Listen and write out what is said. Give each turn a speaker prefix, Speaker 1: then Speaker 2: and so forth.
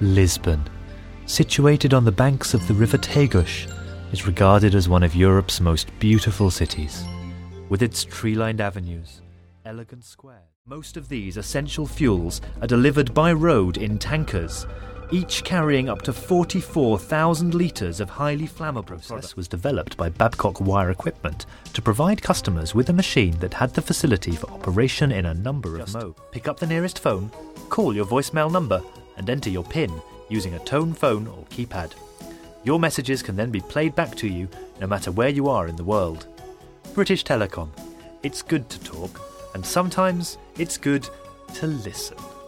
Speaker 1: Lisbon, situated on the banks of the river Tagus, is regarded as one of Europe's most beautiful cities. With its tree-lined avenues, elegant squares. Most of these essential fuels are delivered by road in tankers, each carrying up to 44,000 litres of highly flammable products. The process was developed by Babcock Wire Equipment to provide customers with a machine that had the facility for operation in a number of modes. Pick up the nearest phone, call your voicemail number, and enter your PIN using a tone phone or keypad. Your messages can then be played back to you no matter where you are in the world. British Telecom. It's good to talk, and sometimes it's good to listen.